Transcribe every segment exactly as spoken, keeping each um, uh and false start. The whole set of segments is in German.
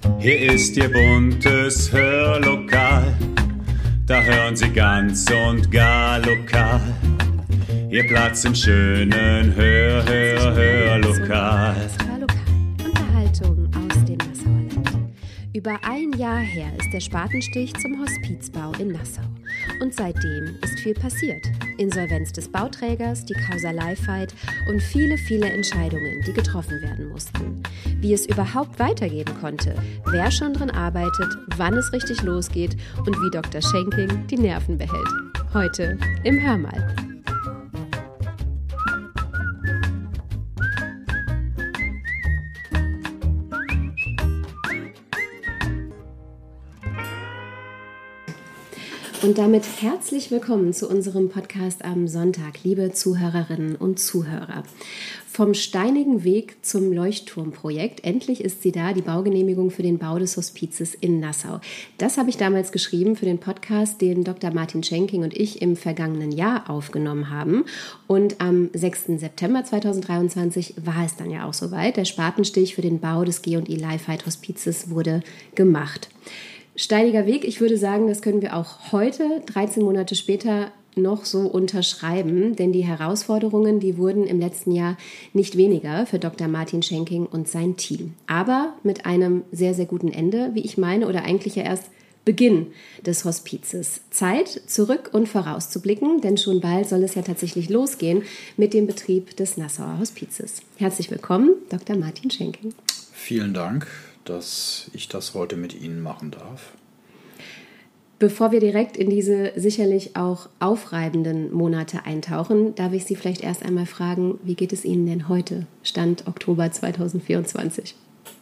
Hier ist Ihr buntes Hörlokal, da hören Sie ganz und gar lokal. Ihr Platz im schönen Hör, Hör, Hörlokal. Hörlokal. Unterhaltung aus dem Nassauer Land. Über ein Jahr her ist der Spatenstich zum Hospizbau in Nassau. Und seitdem ist viel passiert. Insolvenz des Bauträgers, die Kausalei-Fight und viele, viele Entscheidungen, die getroffen werden mussten. Wie es überhaupt weitergehen konnte, wer schon drin arbeitet, wann es richtig losgeht und wie Doktor Schenking die Nerven behält. Heute im Hörmal. Und damit herzlich willkommen zu unserem Podcast am Sonntag, liebe Zuhörerinnen und Zuhörer. Vom steinigen Weg zum Leuchtturmprojekt. Endlich ist sie da, die Baugenehmigung für den Bau des Hospizes in Nassau. Das habe ich damals geschrieben für den Podcast, den Doktor Martin Schenking und ich im vergangenen Jahr aufgenommen haben. Und am sechsten September zweitausenddreiundzwanzig war es dann ja auch soweit. Der Spatenstich für den Bau des G und I Lei-Fight Hospizes wurde gemacht. Steiniger Weg, ich würde sagen, das können wir auch heute, dreizehn Monate später, noch so unterschreiben, denn die Herausforderungen, die wurden im letzten Jahr nicht weniger für Doktor Martin Schenking und sein Team. Aber mit einem sehr, sehr guten Ende, wie ich meine, oder eigentlich ja erst Beginn des Hospizes. Zeit, zurück und vorauszublicken, denn schon bald soll es ja tatsächlich losgehen mit dem Betrieb des Nassauer Hospizes. Herzlich willkommen, Doktor Martin Schenking. Vielen Dank, dass ich das heute mit Ihnen machen darf. Bevor wir direkt in diese sicherlich auch aufreibenden Monate eintauchen, darf ich Sie vielleicht erst einmal fragen, wie geht es Ihnen denn heute, Stand Oktober zweitausendvierundzwanzig?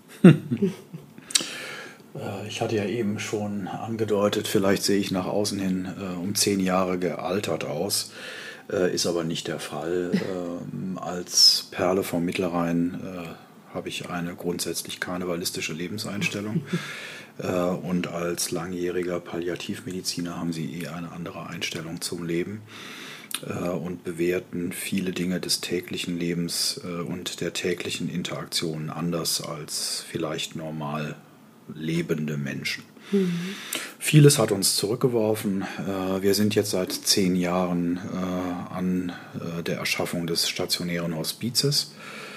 Ich hatte ja eben schon angedeutet, vielleicht sehe ich nach außen hin äh, um zehn Jahre gealtert aus, äh, ist aber nicht der Fall. Äh, als Perle vom Mittelrhein äh, habe ich eine grundsätzlich karnevalistische Lebenseinstellung. Und als langjähriger Palliativmediziner haben Sie eh eine andere Einstellung zum Leben und bewerten viele Dinge des täglichen Lebens und der täglichen Interaktionen anders als vielleicht normal lebende Menschen. Mhm. Vieles hat uns zurückgeworfen. Wir sind jetzt seit zehn Jahren an der Erschaffung des stationären Hospizes.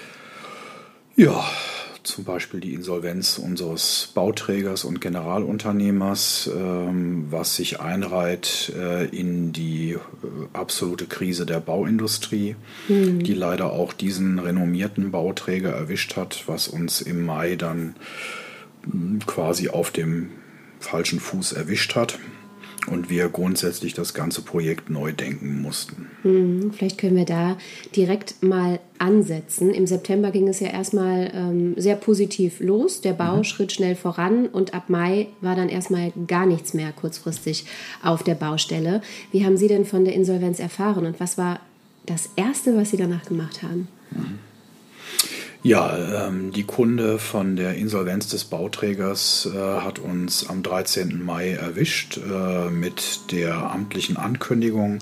Ja, zum Beispiel die Insolvenz unseres Bauträgers und Generalunternehmers, ähm, was sich einreiht äh, in die äh, absolute Krise der Bauindustrie, mhm. die leider auch diesen renommierten Bauträger erwischt hat, was uns im Mai dann mh, quasi auf dem falschen Fuß erwischt hat. Und wir grundsätzlich das ganze Projekt neu denken mussten. Hm, vielleicht können wir da direkt mal ansetzen. Im September ging es ja erstmal ähm, sehr positiv los. Der Bau mhm. schritt schnell voran und ab Mai war dann erstmal gar nichts mehr kurzfristig auf der Baustelle. Wie haben Sie denn von der Insolvenz erfahren und was war das Erste, was Sie danach gemacht haben? Mhm. Ja, ähm, die Kunde von der Insolvenz des Bauträgers äh, hat uns am dreizehnten Mai erwischt äh, mit der amtlichen Ankündigung,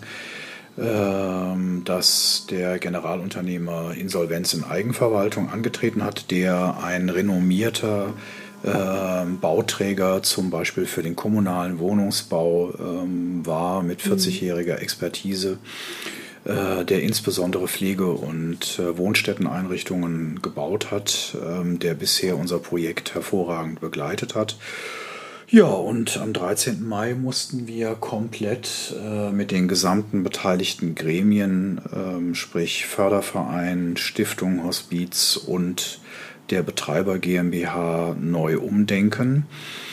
äh, dass der Generalunternehmer Insolvenz in Eigenverwaltung angetreten hat, der ein renommierter äh, Bauträger zum Beispiel für den kommunalen Wohnungsbau äh, war mit vierzigjähriger Expertise, der insbesondere Pflege- und Wohnstätteneinrichtungen gebaut hat, der bisher unser Projekt hervorragend begleitet hat. Ja, und am dreizehnten Mai mussten wir komplett mit den gesamten beteiligten Gremien, sprich Förderverein, Stiftung, Hospiz und der Betreiber GmbH neu umdenken.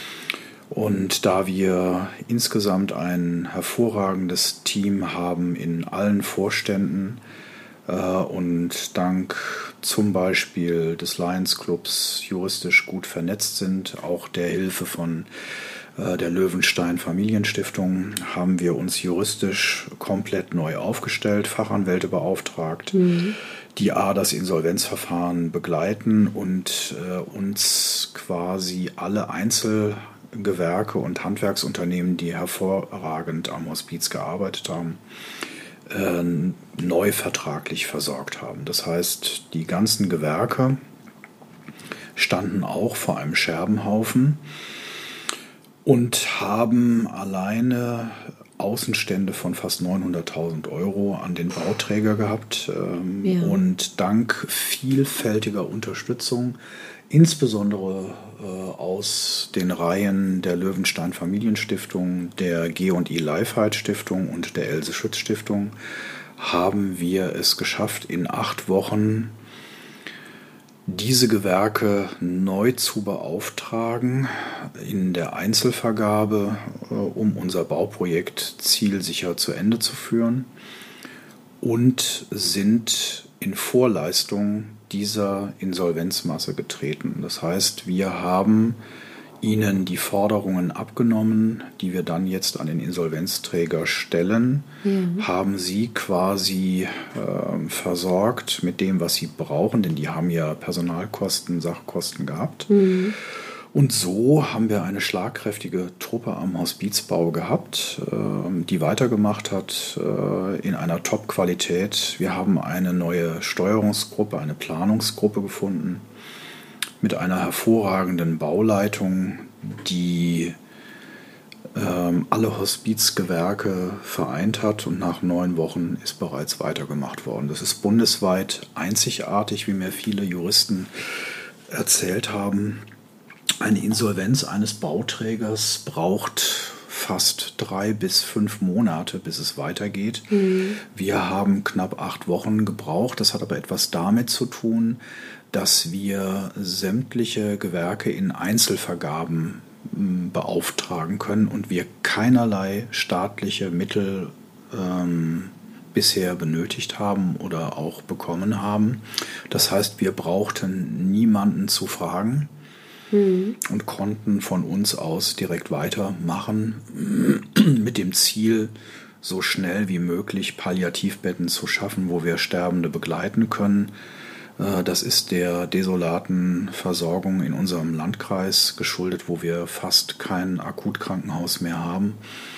Und da wir insgesamt ein hervorragendes Team haben in allen Vorständen äh, und dank zum Beispiel des Lions Clubs juristisch gut vernetzt sind, auch der Hilfe von äh, der Löwenstein Familienstiftung, haben wir uns juristisch komplett neu aufgestellt, Fachanwälte beauftragt, mhm. die A, das Insolvenzverfahren begleiten und äh, uns quasi alle Einzel Gewerke und Handwerksunternehmen, die hervorragend am Hospiz gearbeitet haben, äh, neu vertraglich versorgt haben. Das heißt, die ganzen Gewerke standen auch vor einem Scherbenhaufen und haben alleine Außenstände von fast neunhunderttausend Euro an den Bauträger gehabt. Ähm, ja. Und dank vielfältiger Unterstützung, insbesondere äh, aus den Reihen der Löwenstein Familienstiftung, der G und I Lifehide Stiftung und der Else Schütz Stiftung, haben wir es geschafft, in acht Wochen diese Gewerke neu zu beauftragen in der Einzelvergabe, um unser Bauprojekt zielsicher zu Ende zu führen, und sind in Vorleistung dieser Insolvenzmasse getreten. Das heißt, wir haben ihnen die Forderungen abgenommen, die wir dann jetzt an den Insolvenzträger stellen, ja. haben sie quasi äh, versorgt mit dem, was sie brauchen, denn die haben ja Personalkosten, Sachkosten gehabt. Mhm. Und so haben wir eine schlagkräftige Truppe am Hospizbau gehabt, äh, die weitergemacht hat äh, in einer Top-Qualität. Wir haben eine neue Steuerungsgruppe, eine Planungsgruppe gefunden, mit einer hervorragenden Bauleitung, die ähm, alle Hospizgewerke vereint hat, und nach neun Wochen ist bereits weitergemacht worden. Das ist bundesweit einzigartig, wie mir viele Juristen erzählt haben. Eine Insolvenz eines Bauträgers braucht fast drei bis fünf Monate, bis es weitergeht. Mhm. Wir haben knapp acht Wochen gebraucht. Das hat aber etwas damit zu tun, dass wir sämtliche Gewerke in Einzelvergaben beauftragen können und wir keinerlei staatliche Mittel ähm, bisher benötigt haben oder auch bekommen haben. Das heißt, wir brauchten niemanden zu fragen mhm. und konnten von uns aus direkt weitermachen mit dem Ziel, so schnell wie möglich Palliativbetten zu schaffen, wo wir Sterbende begleiten können. Das ist der desolaten Versorgung in unserem Landkreis geschuldet, wo wir fast kein Akutkrankenhaus mehr haben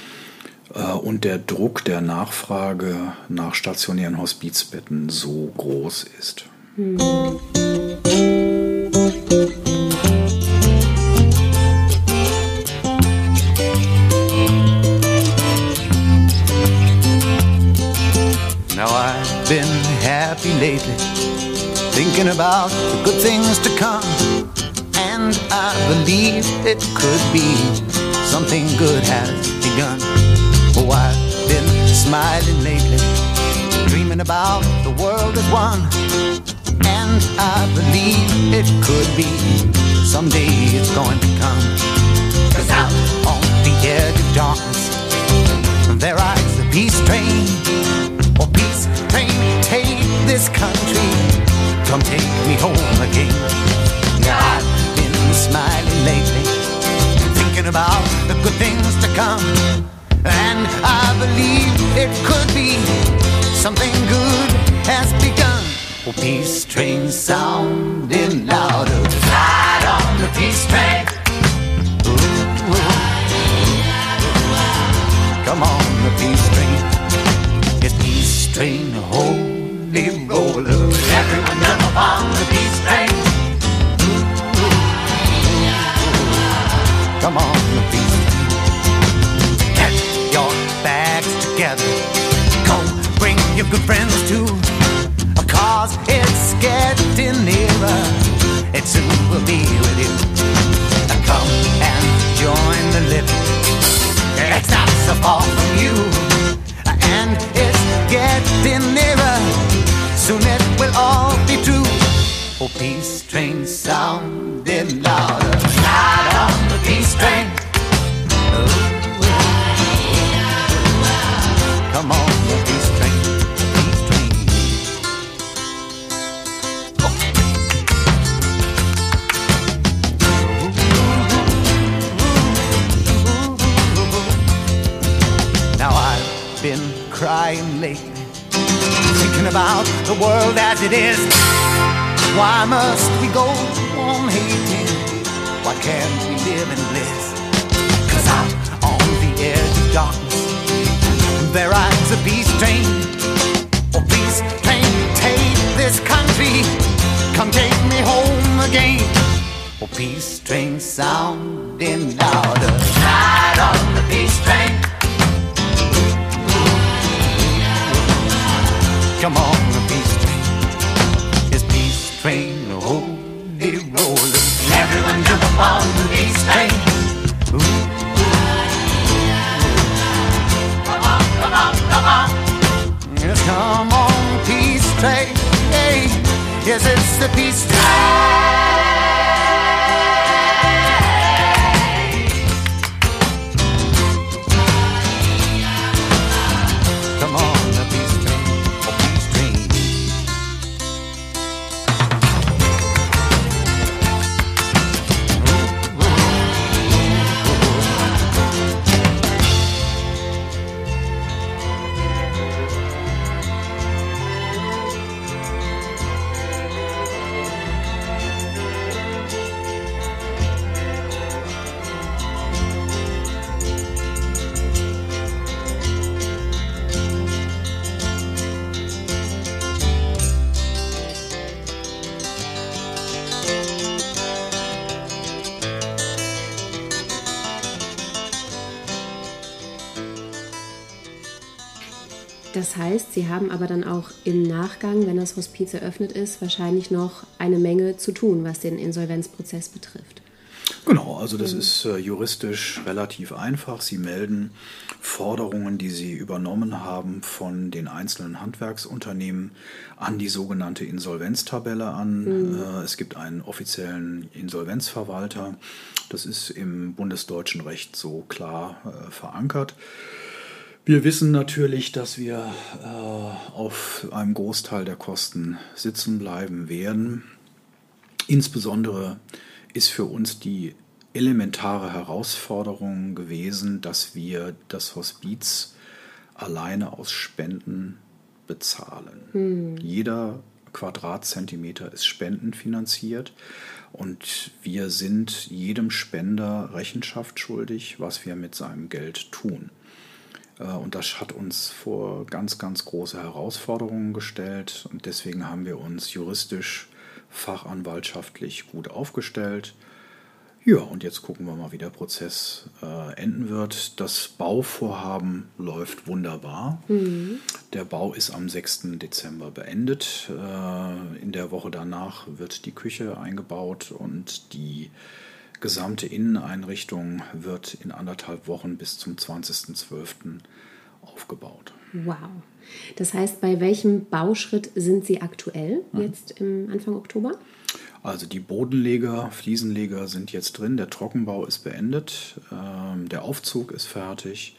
und der Druck der Nachfrage nach stationären Hospizbetten so groß ist. Hm. Now I've been happy lately, thinking about the good things to come, and I believe it could be something good has begun. Oh, I've been smiling lately, dreaming about the world as one, and I believe it could be someday it's going to come. 'Cause out on the edge of darkness there rides the peace train. Oh, peace train, take this country, come take me home again. Yeah, I've been smiling lately, thinking about the good things to come, and I believe it could be something good has begun. Oh, peace train sounding louder, ride on the peace train. Ooh, ooh. Come on, the peace train. It's peace train, holy roller. Everyone jump on the peace train. Ooh, ooh. Come on, the peace train. Get your bags together. Go, bring your good friends too. Cause it's getting nearer. It soon will be with you. Come and join the living. It's not so far from you. And it's getting nearer. Soon it will all be true. Oh, peace train sounding louder. Ride on the peace train. Oh, come on, the peace train. Peace train. Now I've been crying lately, thinking about the world as it is. Why must we go on hating? Why can't we live in bliss? 'Cause out on the edge of darkness there rides a peace train. Oh, peace train, take this country, come take me home again. Oh, peace train sounding louder. Ride on the peace train. Come on, the peace train. It's peace train, holy roller. Everyone jump on the peace train. Ooh. Come on, come on, come on. Yes, come on, peace train. Hey, yes, it's the peace train. Das heißt, Sie haben aber dann auch im Nachgang, wenn das Hospiz eröffnet ist, wahrscheinlich noch eine Menge zu tun, was den Insolvenzprozess betrifft. Genau, also das ist äh, juristisch relativ einfach. Sie melden Forderungen, die Sie übernommen haben von den einzelnen Handwerksunternehmen an die sogenannte Insolvenztabelle an. Mhm. Äh, es gibt einen offiziellen Insolvenzverwalter. Das ist im bundesdeutschen Recht so klar äh, verankert. Wir wissen natürlich, dass wir äh, auf einem Großteil der Kosten sitzen bleiben werden. Insbesondere ist für uns die elementare Herausforderung gewesen, dass wir das Hospiz alleine aus Spenden bezahlen. Hm. Jeder Quadratzentimeter ist spendenfinanziert und wir sind jedem Spender Rechenschaft schuldig, was wir mit seinem Geld tun. Und das hat uns vor ganz, ganz große Herausforderungen gestellt. Und deswegen haben wir uns juristisch, fachanwaltschaftlich gut aufgestellt. Ja, und jetzt gucken wir mal, wie der Prozess äh, enden wird. Das Bauvorhaben läuft wunderbar. Mhm. Der Bau ist am sechsten Dezember beendet. Äh, in der Woche danach wird die Küche eingebaut und die gesamte Inneneinrichtung wird in anderthalb Wochen bis zum zwanzigsten zwölften aufgebaut. Wow. Das heißt, bei welchem Bauschritt sind Sie aktuell jetzt im Anfang Oktober? Also die Bodenleger, Fliesenleger sind jetzt drin, der Trockenbau ist beendet, ähm, der Aufzug ist fertig.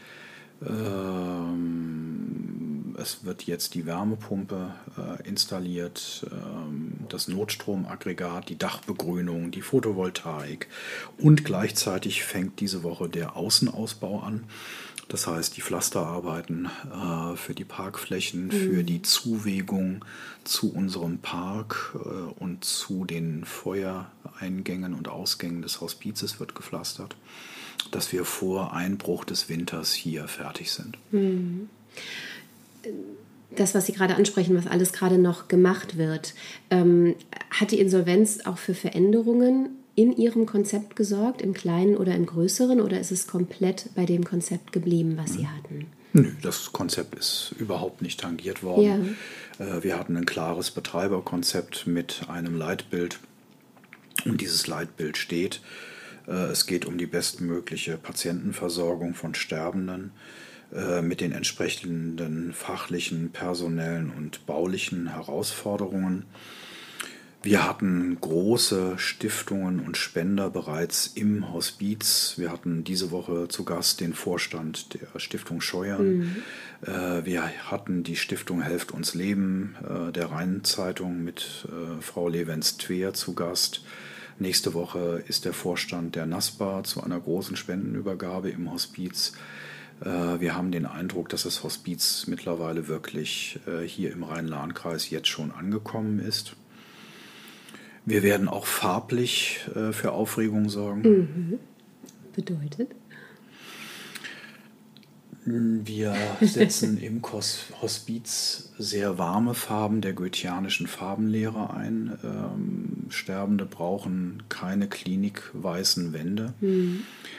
Ähm, es wird jetzt die Wärmepumpe äh, installiert, ähm, das Notstromaggregat, die Dachbegrünung, die Photovoltaik und gleichzeitig fängt diese Woche der Außenausbau an. Das heißt, die Pflasterarbeiten äh, für die Parkflächen, mhm. für die Zuwegung zu unserem Park äh, und zu den Feuereingängen und Ausgängen des Hospizes wird gepflastert, dass wir vor Einbruch des Winters hier fertig sind. Mhm. Das, was Sie gerade ansprechen, was alles gerade noch gemacht wird, ähm, hat die Insolvenz auch für Veränderungen in Ihrem Konzept gesorgt, im Kleinen oder im Größeren, oder ist es komplett bei dem Konzept geblieben, was Sie hatten? Nö, das Konzept ist überhaupt nicht tangiert worden. Ja. Wir hatten ein klares Betreiberkonzept mit einem Leitbild und dieses Leitbild steht. Es geht um die bestmögliche Patientenversorgung von Sterbenden mit den entsprechenden fachlichen, personellen und baulichen Herausforderungen. Wir hatten große Stiftungen und Spender bereits im Hospiz. Wir hatten diese Woche zu Gast den Vorstand der Stiftung Scheuern. Mhm. Wir hatten die Stiftung Helft uns Leben der Rheinzeitung mit Frau Levens-Tweer zu Gast. Nächste Woche ist der Vorstand der NASPA zu einer großen Spendenübergabe im Hospiz. Wir haben den Eindruck, dass das Hospiz mittlerweile wirklich hier im Rhein-Lahn-Kreis jetzt schon angekommen ist. Wir werden auch farblich äh, für Aufregung sorgen. Mhm. Bedeutet? Wir setzen im Hospiz sehr warme Farben der goetheanischen Farbenlehre ein. Ähm, Sterbende brauchen keine klinikweißen Wände. Mhm.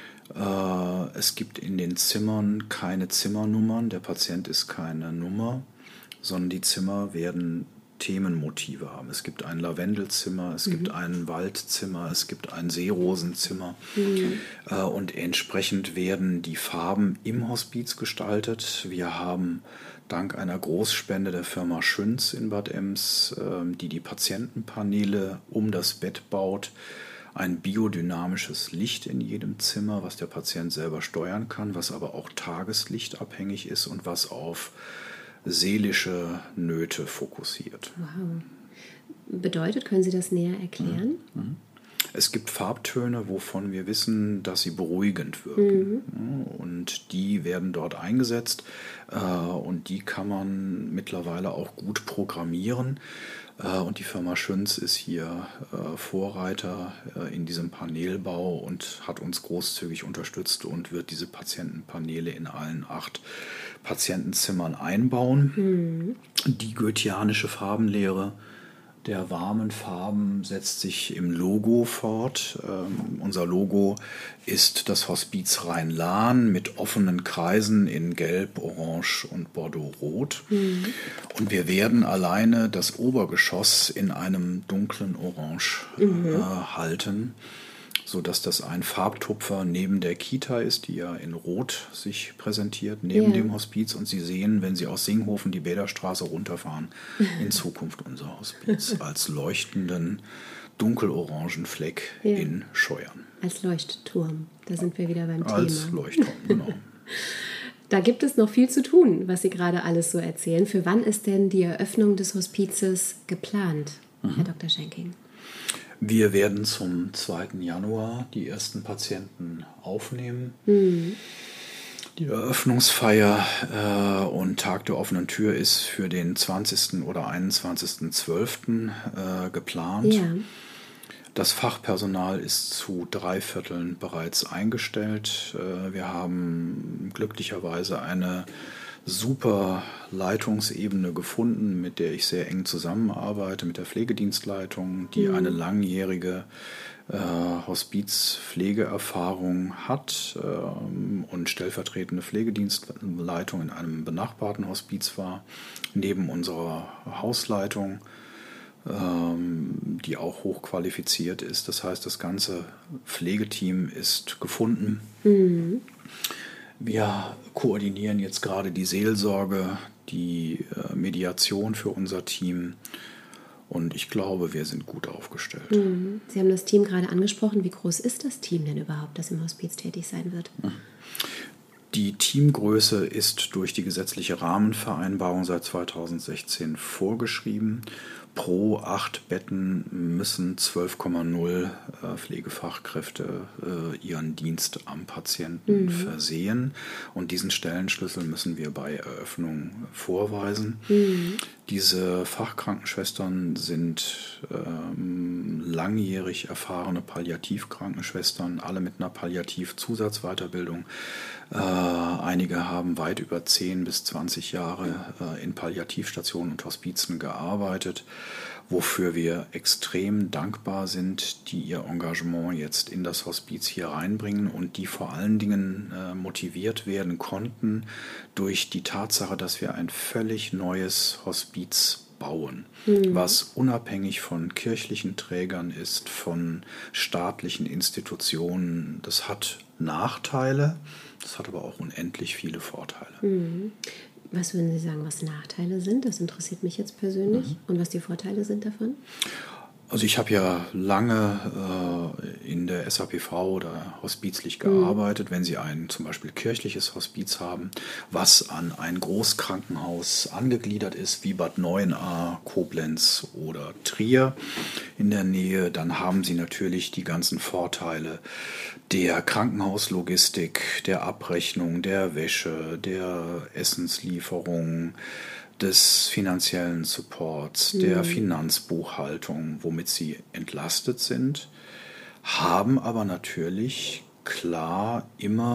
Äh, es gibt in den Zimmern keine Zimmernummern. Der Patient ist keine Nummer, sondern die Zimmer werden Themenmotive haben. Es gibt ein Lavendelzimmer, es mhm. gibt ein Waldzimmer, es gibt ein Seerosenzimmer mhm. äh, und entsprechend werden die Farben im Hospiz gestaltet. Wir haben dank einer Großspende der Firma Schünz in Bad Ems, äh, die die Patientenpaneele um das Bett baut, ein biodynamisches Licht in jedem Zimmer, was der Patient selber steuern kann, was aber auch tageslichtabhängig ist und was auf seelische Nöte fokussiert. Wow. Bedeutet, können Sie das näher erklären? Mhm. Es gibt Farbtöne, wovon wir wissen, dass sie beruhigend wirken. Mhm. Und die werden dort eingesetzt und die kann man mittlerweile auch gut programmieren. Und die Firma Schünz ist hier Vorreiter in diesem Panelbau und hat uns großzügig unterstützt und wird diese Patientenpaneele in allen acht Patientenzimmern einbauen. Mhm. Die goetheanische Farbenlehre der warmen Farben setzt sich im Logo fort. Ähm, unser Logo ist das Hospiz Rhein-Lahn mit offenen Kreisen in Gelb, Orange und Bordeaux-Rot. Mhm. Und wir werden alleine das Obergeschoss in einem dunklen Orange mhm. äh, halten, sodass das ein Farbtupfer neben der Kita ist, die ja in Rot sich präsentiert, neben ja. dem Hospiz. Und Sie sehen, wenn Sie aus Singhofen die Bäderstraße runterfahren, in Zukunft unser Hospiz als leuchtenden, dunkelorangen Fleck ja. in Scheuern. Als Leuchtturm, da sind wir wieder beim als Thema. Als Leuchtturm, genau. Da gibt es noch viel zu tun, was Sie gerade alles so erzählen. Für wann ist denn die Eröffnung des Hospizes geplant, mhm. Herr Doktor Schenking? Wir werden zum zweiten Januar die ersten Patienten aufnehmen. Mhm. Die Eröffnungsfeier äh, und Tag der offenen Tür ist für den zwanzigsten oder einundzwanzigsten zwölften äh, geplant. Ja. Das Fachpersonal ist zu drei Vierteln bereits eingestellt. Äh, wir haben glücklicherweise eine super Leitungsebene gefunden, mit der ich sehr eng zusammenarbeite, mit der Pflegedienstleitung, die mhm. eine langjährige äh, Hospizpflegeerfahrung hat ähm, und stellvertretende Pflegedienstleitung in einem benachbarten Hospiz war, neben unserer Hausleitung, ähm, die auch hochqualifiziert ist. Das heißt, das ganze Pflegeteam ist gefunden. Mhm. Wir koordinieren jetzt gerade die Seelsorge, die äh, Mediation für unser Team und ich glaube, wir sind gut aufgestellt. Mhm. Sie haben das Team gerade angesprochen. Wie groß ist das Team denn überhaupt, das im Hospiz tätig sein wird? Die Teamgröße ist durch die gesetzliche Rahmenvereinbarung seit zweitausendsechzehn vorgeschrieben. Pro acht Betten müssen zwölf Komma null äh, Pflegefachkräfte äh, ihren Dienst am Patienten mhm. versehen. Und diesen Stellenschlüssel müssen wir bei Eröffnung vorweisen. Mhm. Diese Fachkrankenschwestern sind ähm, langjährig erfahrene Palliativkrankenschwestern, alle mit einer Palliativzusatzweiterbildung. Äh, einige haben weit über zehn bis zwanzig Jahre äh, in Palliativstationen und Hospizen gearbeitet, wofür wir extrem dankbar sind, die ihr Engagement jetzt in das Hospiz hier reinbringen und die vor allen Dingen äh, motiviert werden konnten durch die Tatsache, dass wir ein völlig neues Hospiz bauen, mhm. was unabhängig von kirchlichen Trägern ist, von staatlichen Institutionen. Das hat Nachteile, das hat aber auch unendlich viele Vorteile. Mhm. Was würden Sie sagen, was Nachteile sind? Das interessiert mich jetzt persönlich. Mhm. Und was die Vorteile sind davon? Also ich habe ja lange äh, in der S A P V oder hospizlich gearbeitet. Mhm. Wenn Sie ein zum Beispiel kirchliches Hospiz haben, was an ein Großkrankenhaus angegliedert ist, wie Bad Neuenahr, Koblenz oder Trier in der Nähe, dann haben Sie natürlich die ganzen Vorteile der Krankenhauslogistik, der Abrechnung, der Wäsche, der Essenslieferung, des finanziellen Supports, mhm. der Finanzbuchhaltung, womit sie entlastet sind, haben aber natürlich klar immer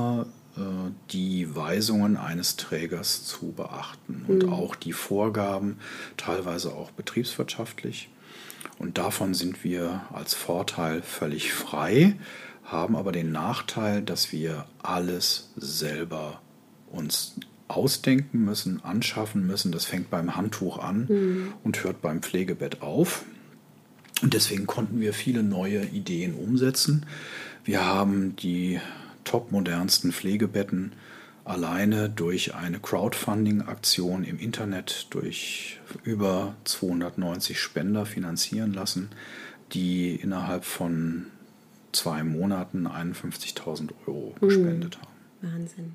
die Weisungen eines Trägers zu beachten und mhm. auch die Vorgaben, teilweise auch betriebswirtschaftlich. Und davon sind wir als Vorteil völlig frei, haben aber den Nachteil, dass wir alles selber uns ausdenken müssen, anschaffen müssen. Das fängt beim Handtuch an mhm. und hört beim Pflegebett auf. Und deswegen konnten wir viele neue Ideen umsetzen. Wir haben die topmodernsten Pflegebetten alleine durch eine Crowdfunding-Aktion im Internet durch über zweihundertneunzig Spender finanzieren lassen, die innerhalb von zwei Monaten einundfünfzigtausend Euro gespendet haben. Wahnsinn.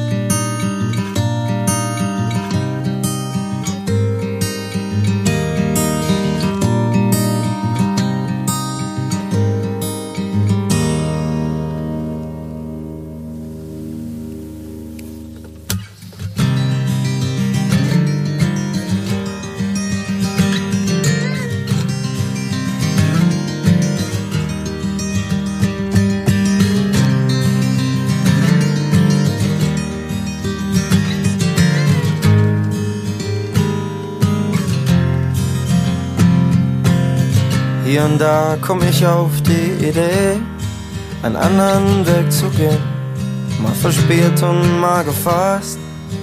Hier und da komm ich auf die Idee, einen anderen Weg zu gehen. Mal verspielt und mal gefasst.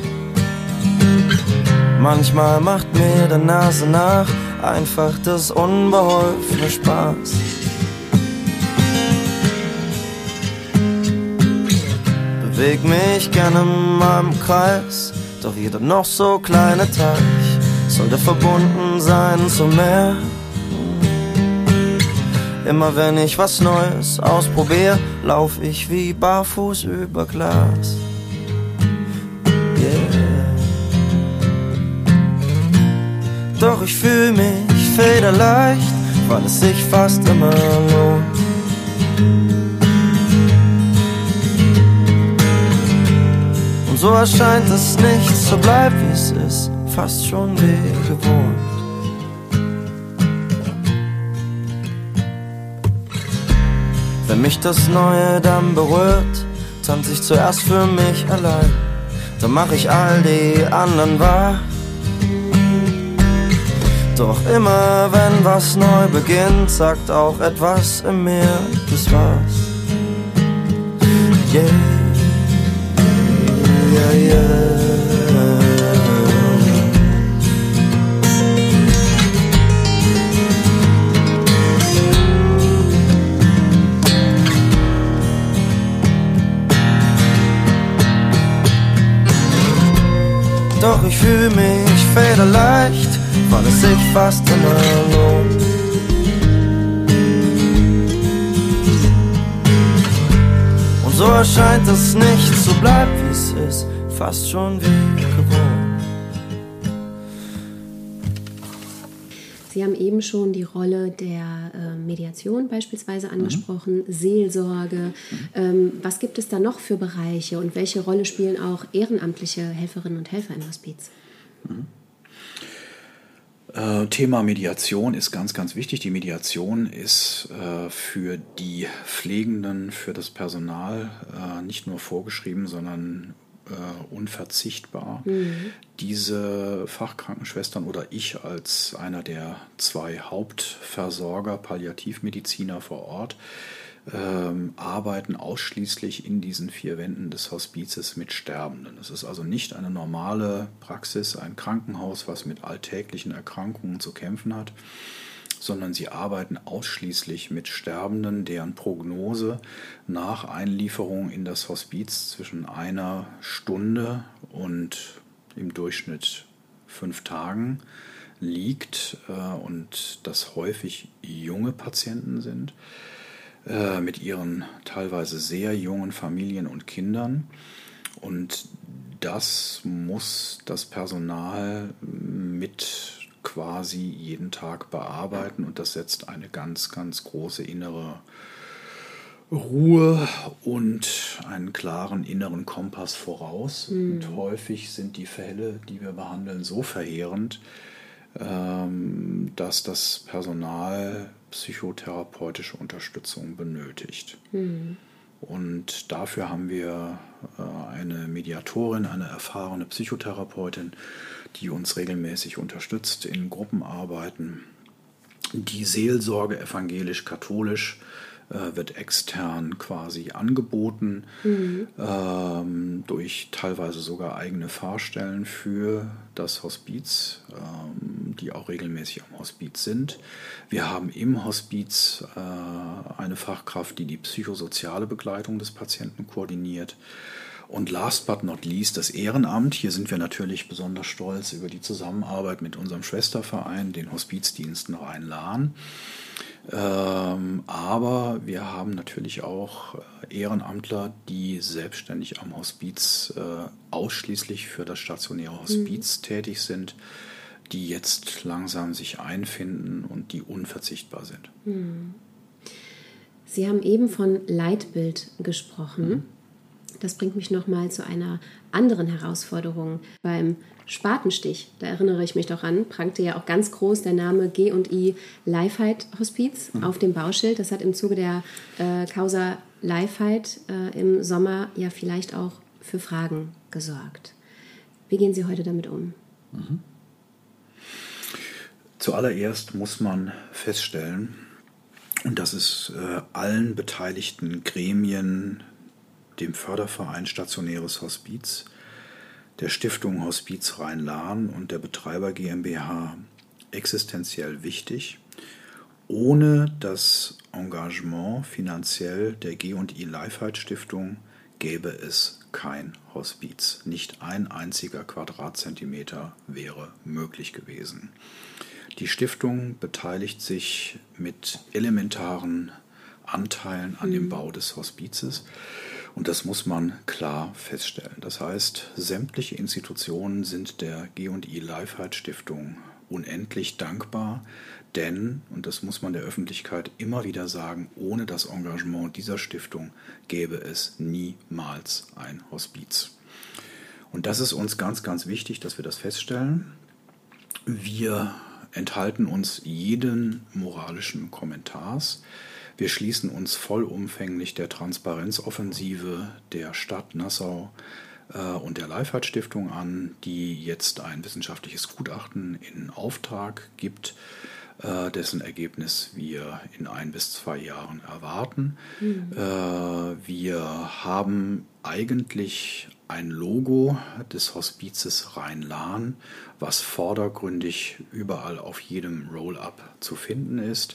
Manchmal macht mir der Nase nach einfach das unbeholfene Spaß. Beweg mich gerne in meinem Kreis, doch jeder noch so kleine Teich sollte verbunden sein zum Meer. Immer wenn ich was Neues ausprobiere, lauf ich wie barfuß über Glas. Yeah. Doch ich fühl mich federleicht, weil es sich fast immer lohnt. Und so erscheint es nicht, so bleibt wie es ist, fast schon wie gewohnt. Wenn mich das Neue dann berührt, tanze ich zuerst für mich allein. Dann mach ich all die anderen wahr. Doch immer wenn was neu beginnt, sagt auch etwas in mir, das war's. Yeah, yeah, yeah. Doch ich fühl mich federleicht, weil es sich fast immer lohnt. Und so erscheint es nicht, so bleibt wie es ist, fast schon wie gewohnt. Sie haben eben schon die Rolle der äh, Mediation beispielsweise angesprochen, mhm. Seelsorge. Mhm. Ähm, was gibt es da noch für Bereiche und welche Rolle spielen auch ehrenamtliche Helferinnen und Helfer im Hospiz? Mhm. Äh, Thema Mediation ist ganz, ganz wichtig. Die Mediation ist äh, für die Pflegenden, für das Personal äh, nicht nur vorgeschrieben, sondern Uh, unverzichtbar. Mhm. Diese Fachkrankenschwestern oder ich als einer der zwei Hauptversorger, Palliativmediziner vor Ort, ähm, arbeiten ausschließlich in diesen vier Wänden des Hospizes mit Sterbenden. Es ist also nicht eine normale Praxis, ein Krankenhaus, was mit alltäglichen Erkrankungen zu kämpfen hat, sondern sie arbeiten ausschließlich mit Sterbenden, deren Prognose nach Einlieferung in das Hospiz zwischen einer Stunde und im Durchschnitt fünf Tagen liegt und das häufig junge Patienten sind, mit ihren teilweise sehr jungen Familien und Kindern. Und das muss das Personal mit quasi jeden Tag bearbeiten und das setzt eine ganz, ganz große innere Ruhe und einen klaren inneren Kompass voraus. Mhm. Und häufig sind die Fälle, die wir behandeln, so verheerend, ähm, dass das Personal psychotherapeutische Unterstützung benötigt. Mhm. Und dafür haben wir eine Mediatorin, eine erfahrene Psychotherapeutin, die uns regelmäßig unterstützt in Gruppenarbeiten. Die Seelsorge evangelisch-katholisch äh, wird extern quasi angeboten, mhm. ähm, durch teilweise sogar eigene Fahrstellen für das Hospiz, ähm, die auch regelmäßig am Hospiz sind. Wir haben im Hospiz äh, eine Fachkraft, die die psychosoziale Begleitung des Patienten koordiniert. Und last but not least das Ehrenamt. Hier sind wir natürlich besonders stolz über die Zusammenarbeit mit unserem Schwesterverein, den Hospizdiensten Rhein-Lahn. Ähm, aber wir haben natürlich auch Ehrenamtler, die selbstständig am Hospiz äh, ausschließlich für das stationäre Hospiz mhm. tätig sind, die jetzt langsam sich einfinden und die unverzichtbar sind. Mhm. Sie haben eben von Leitbild gesprochen. Mhm. Das bringt mich nochmal zu einer anderen Herausforderung. Beim Spatenstich, da erinnere ich mich doch an, prangte ja auch ganz groß der Name G und I Lifeheit Hospiz mhm. auf dem Bauschild. Das hat im Zuge der äh, Causa Lifeheit äh, im Sommer ja vielleicht auch für Fragen gesorgt. Wie gehen Sie heute damit um? Mhm. Zuallererst muss man feststellen, und das ist äh, allen beteiligten Gremien, dem Förderverein Stationäres Hospiz, der Stiftung Hospiz Rhein-Lahn und der Betreiber GmbH existenziell wichtig. Ohne das Engagement finanziell der G und I Lifeheit Stiftung gäbe es kein Hospiz. Nicht ein einziger Quadratzentimeter wäre möglich gewesen. Die Stiftung beteiligt sich mit elementaren Anteilen an mhm. dem Bau des Hospizes. Und das muss man klar feststellen. Das heißt, sämtliche Institutionen sind der G und I Lifeheit Stiftung unendlich dankbar, denn, und das muss man der Öffentlichkeit immer wieder sagen, ohne das Engagement dieser Stiftung gäbe es niemals ein Hospiz. Und das ist uns ganz, ganz wichtig, dass wir das feststellen. Wir enthalten uns jeden moralischen Kommentars. Wir schließen uns vollumfänglich der Transparenzoffensive der Stadt Nassau äh, und der Lifeheit Stiftung an, die jetzt ein wissenschaftliches Gutachten in Auftrag gibt, äh, dessen Ergebnis wir in ein bis zwei Jahren erwarten. Mhm. Äh, wir haben eigentlich ein Logo des Hospizes Rhein-Lahn, was vordergründig überall auf jedem Roll-up zu finden ist.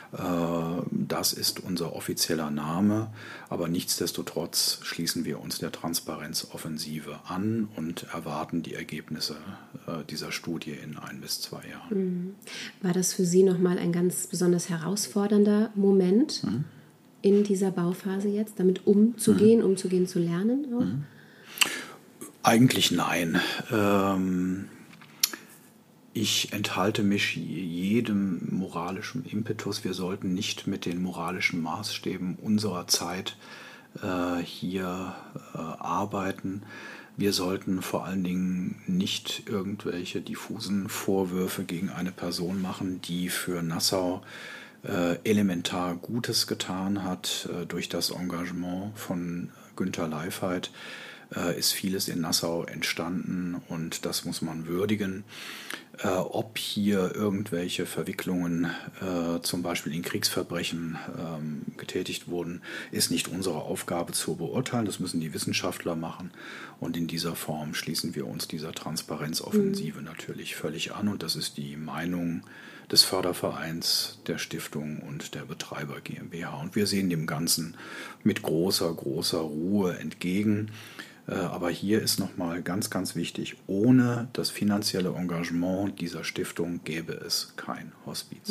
Das ist unser offizieller Name, aber nichtsdestotrotz schließen wir uns der Transparenzoffensive an und erwarten die Ergebnisse dieser Studie in ein bis zwei Jahren. War das für Sie nochmal ein ganz besonders herausfordernder Moment mhm. in dieser Bauphase jetzt, damit umzugehen, mhm. umzugehen zu lernen? Auch? Mhm. Eigentlich nein. Ähm, Ich enthalte mich jedem moralischen Impetus. Wir sollten nicht mit den moralischen Maßstäben unserer Zeit äh, hier äh, arbeiten. Wir sollten vor allen Dingen nicht irgendwelche diffusen Vorwürfe gegen eine Person machen, die für Nassau äh, elementar Gutes getan hat. Äh, durch das Engagement von Günter Lifeheit äh, ist vieles in Nassau entstanden und das muss man würdigen. Äh, ob hier irgendwelche Verwicklungen äh, zum Beispiel in Kriegsverbrechen ähm, getätigt wurden, ist nicht unsere Aufgabe zu beurteilen. Das müssen die Wissenschaftler machen. Und in dieser Form schließen wir uns dieser Transparenzoffensive mhm. natürlich völlig an. Und das ist die Meinung des Fördervereins, der Stiftung und der Betreiber GmbH. Und wir sehen dem Ganzen mit großer, großer Ruhe entgegen. Aber hier ist nochmal ganz, ganz wichtig, ohne das finanzielle Engagement dieser Stiftung gäbe es kein Hospiz.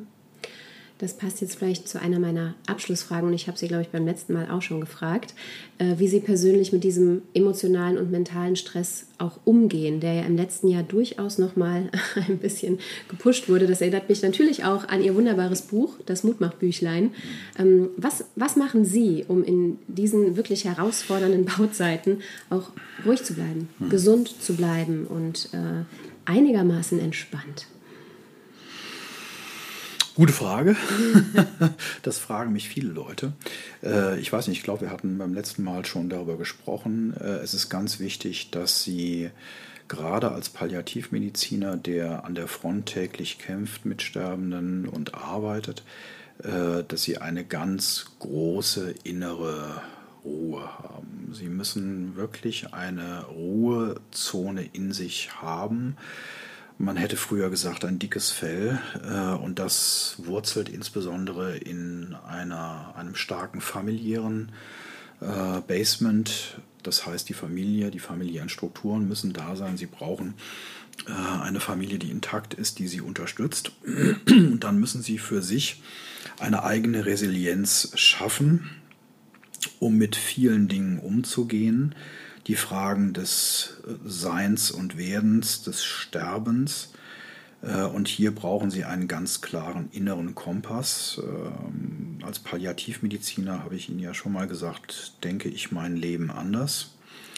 Das passt jetzt vielleicht zu einer meiner Abschlussfragen und ich habe Sie, glaube ich, beim letzten Mal auch schon gefragt, wie Sie persönlich mit diesem emotionalen und mentalen Stress auch umgehen, der ja im letzten Jahr durchaus nochmal ein bisschen gepusht wurde. Das erinnert mich natürlich auch an Ihr wunderbares Buch, das Mutmach-Büchlein. Was, was machen Sie, um in diesen wirklich herausfordernden Bauzeiten auch ruhig zu bleiben, hm. gesund zu bleiben und äh, einigermaßen entspannt? Gute Frage. Das fragen mich viele Leute. Ich weiß nicht, ich glaube, wir hatten beim letzten Mal schon darüber gesprochen. Es ist ganz wichtig, dass Sie gerade als Palliativmediziner, der an der Front täglich kämpft mit Sterbenden und arbeitet, dass Sie eine ganz große innere Ruhe haben. Sie müssen wirklich eine Ruhezone in sich haben. Man hätte früher gesagt, ein dickes Fell, äh, und das wurzelt insbesondere in einer, einem starken familiären äh, Basement. Das heißt, die Familie, die familiären Strukturen müssen da sein. Sie brauchen äh, eine Familie, die intakt ist, die sie unterstützt. Und dann müssen sie für sich eine eigene Resilienz schaffen, um mit vielen Dingen umzugehen. Die Fragen des Seins und Werdens, des Sterbens. Und hier brauchen Sie einen ganz klaren inneren Kompass. Als Palliativmediziner, habe ich Ihnen ja schon mal gesagt, denke ich mein Leben anders.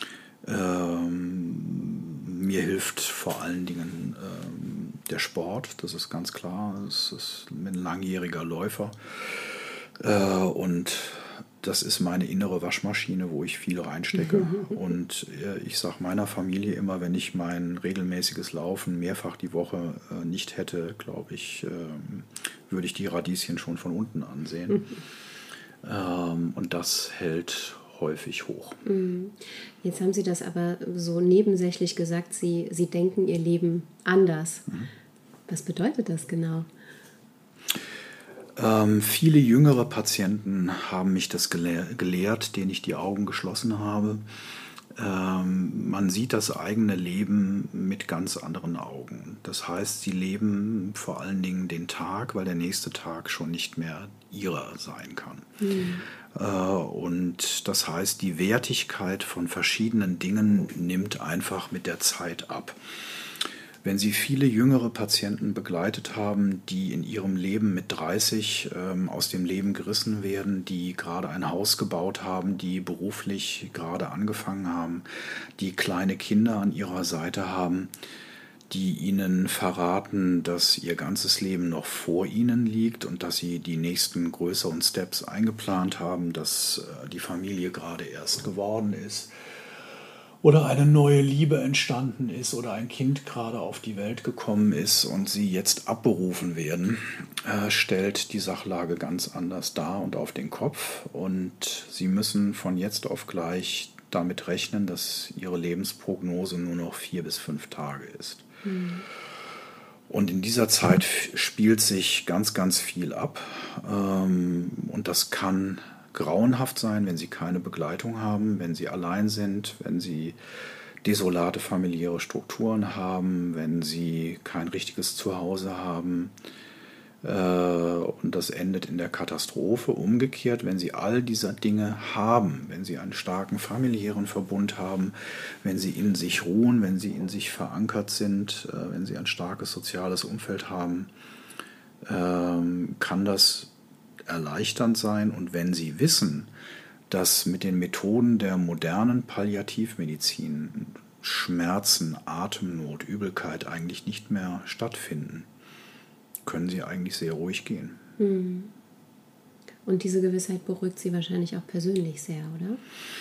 Mir hilft vor allen Dingen der Sport, das ist ganz klar. Das ist ein langjähriger Läufer. Und das ist meine innere Waschmaschine, wo ich viel reinstecke. Und ich sage meiner Familie immer, wenn ich mein regelmäßiges Laufen mehrfach die Woche nicht hätte, glaube ich, würde ich die Radieschen schon von unten ansehen. Und das hält häufig hoch. Jetzt haben Sie das aber so nebensächlich gesagt, Sie, Sie denken Ihr Leben anders. Mhm. Was bedeutet das genau? Ähm, viele jüngere Patienten haben mich das gelehr- gelehrt, denen ich die Augen geschlossen habe. Ähm, man sieht das eigene Leben mit ganz anderen Augen. Das heißt, sie leben vor allen Dingen den Tag, weil der nächste Tag schon nicht mehr ihrer sein kann. Mhm. Äh, und das heißt, die Wertigkeit von verschiedenen Dingen nimmt einfach mit der Zeit ab. Wenn Sie viele jüngere Patienten begleitet haben, die in ihrem Leben mit dreißig ähm, aus dem Leben gerissen werden, die gerade ein Haus gebaut haben, die beruflich gerade angefangen haben, die kleine Kinder an ihrer Seite haben, die ihnen verraten, dass ihr ganzes Leben noch vor ihnen liegt und dass sie die nächsten größeren Steps eingeplant haben, dass äh, die Familie gerade erst geworden ist, oder eine neue Liebe entstanden ist oder ein Kind gerade auf die Welt gekommen ist und sie jetzt abberufen werden, äh, stellt die Sachlage ganz anders dar und auf den Kopf. Und sie müssen von jetzt auf gleich damit rechnen, dass ihre Lebensprognose nur noch vier bis fünf Tage ist. Mhm. Und in dieser Zeit spielt sich ganz, ganz viel ab. Ähm, und das kann grauenhaft sein, wenn sie keine Begleitung haben, wenn sie allein sind, wenn sie desolate familiäre Strukturen haben, wenn sie kein richtiges Zuhause haben. Und das endet in der Katastrophe. Umgekehrt, wenn sie all diese Dinge haben, wenn sie einen starken familiären Verbund haben, wenn sie in sich ruhen, wenn sie in sich verankert sind, wenn sie ein starkes soziales Umfeld haben, kann das erleichternd sein. Und wenn Sie wissen, dass mit den Methoden der modernen Palliativmedizin Schmerzen, Atemnot, Übelkeit eigentlich nicht mehr stattfinden, können Sie eigentlich sehr ruhig gehen. Und diese Gewissheit beruhigt Sie wahrscheinlich auch persönlich sehr, oder?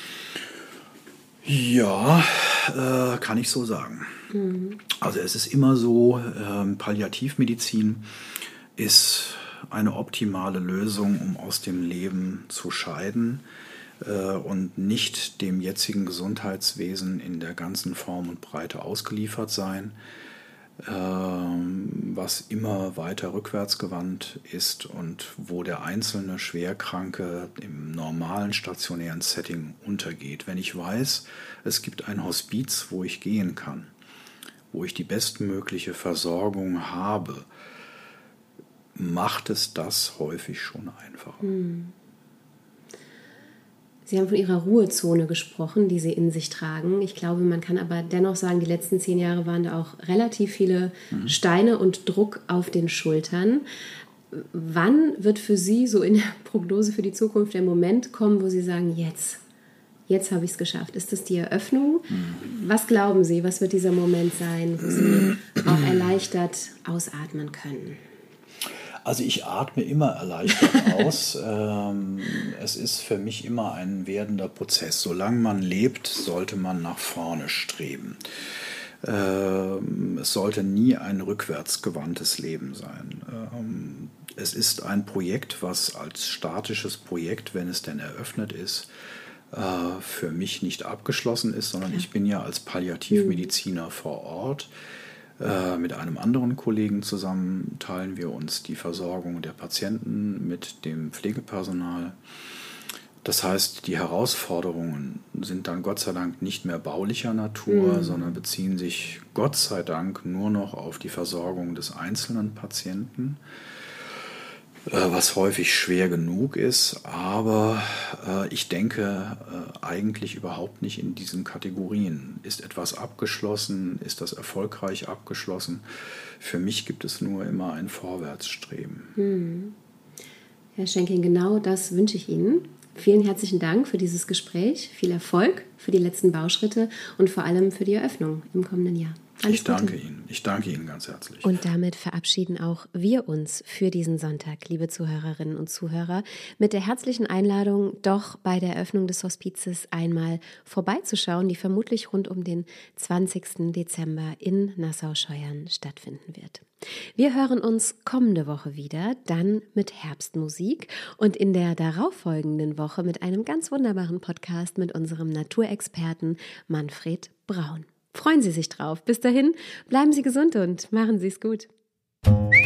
Ja, äh, kann ich so sagen. Mhm. Also es ist immer so, äh, Palliativmedizin ist eine optimale Lösung, um aus dem Leben zu scheiden äh, und nicht dem jetzigen Gesundheitswesen in der ganzen Form und Breite ausgeliefert sein, äh, was immer weiter rückwärtsgewandt ist und wo der einzelne Schwerkranke im normalen stationären Setting untergeht. Wenn ich weiß, es gibt ein Hospiz, wo ich gehen kann, wo ich die bestmögliche Versorgung habe, macht es das häufig schon einfacher. Sie haben von Ihrer Ruhezone gesprochen, die Sie in sich tragen. Ich glaube, man kann aber dennoch sagen, die letzten zehn Jahre waren da auch relativ viele mhm. Steine und Druck auf den Schultern. Wann wird für Sie so in der Prognose für die Zukunft der Moment kommen, wo Sie sagen, jetzt, jetzt habe ich es geschafft? Ist das die Eröffnung? Mhm. Was glauben Sie, was wird dieser Moment sein, wo Sie auch erleichtert ausatmen können? Also ich atme immer erleichtert aus. ähm, es ist für mich immer ein werdender Prozess. Solange man lebt, sollte man nach vorne streben. Ähm, es sollte nie ein rückwärtsgewandtes Leben sein. Ähm, es ist ein Projekt, was als statisches Projekt, wenn es denn eröffnet ist, äh, für mich nicht abgeschlossen ist, sondern ja. ich bin ja als Palliativmediziner mhm. vor Ort. Mit einem anderen Kollegen zusammen teilen wir uns die Versorgung der Patienten mit dem Pflegepersonal. Das heißt, die Herausforderungen sind dann Gott sei Dank nicht mehr baulicher Natur, mhm. sondern beziehen sich Gott sei Dank nur noch auf die Versorgung des einzelnen Patienten, was häufig schwer genug ist, aber äh, ich denke äh, eigentlich überhaupt nicht in diesen Kategorien. Ist etwas abgeschlossen? Ist das erfolgreich abgeschlossen? Für mich gibt es nur immer ein Vorwärtsstreben. Hm. Herr Schenking, genau das wünsche ich Ihnen. Vielen herzlichen Dank für dieses Gespräch, viel Erfolg für die letzten Bauschritte und vor allem für die Eröffnung im kommenden Jahr. Alles ich danke Gute. Ihnen. Ich danke Ihnen ganz herzlich. Und damit verabschieden auch wir uns für diesen Sonntag, liebe Zuhörerinnen und Zuhörer, mit der herzlichen Einladung, doch bei der Eröffnung des Hospizes einmal vorbeizuschauen, die vermutlich rund um den zwanzigsten Dezember in Nassau-Scheuern stattfinden wird. Wir hören uns kommende Woche wieder, dann mit Herbstmusik und in der darauffolgenden Woche mit einem ganz wunderbaren Podcast mit unserem Naturexperten Manfred Braun. Freuen Sie sich drauf. Bis dahin, bleiben Sie gesund und machen Sie es gut.